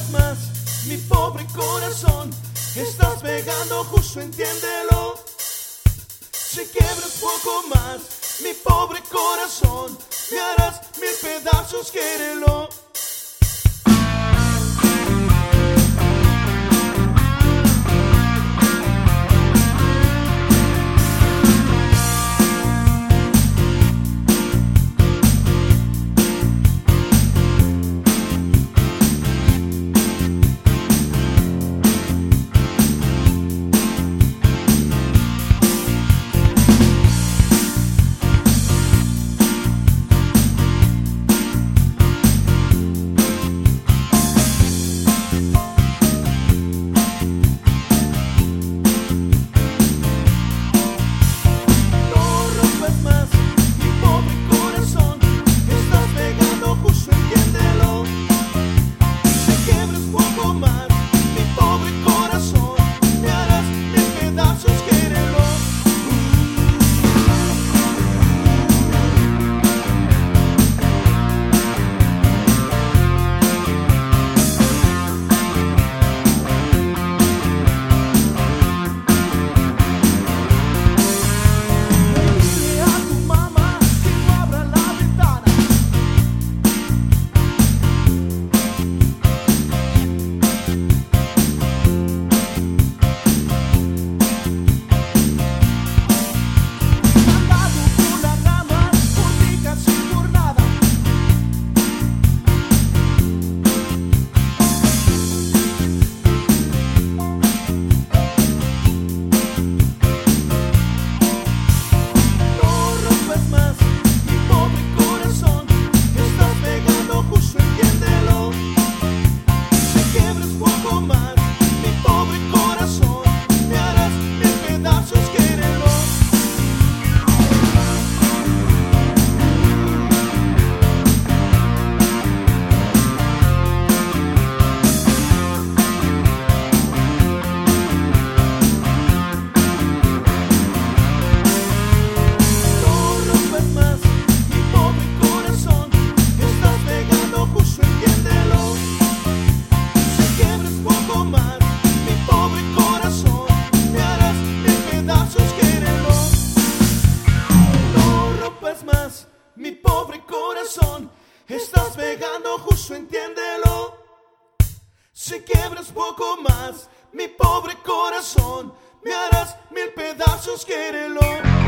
rompes más mi pobre corazón. Estás pegando justo, entiéndelo. Si quiebras poco más mi pobre corazón, me harás mil pedazos, quiérelo. Mi pobre corazón, estás pegando justo, entiéndelo. Si quiebras poco más mi pobre corazón, me harás mil pedazos, quiérelo.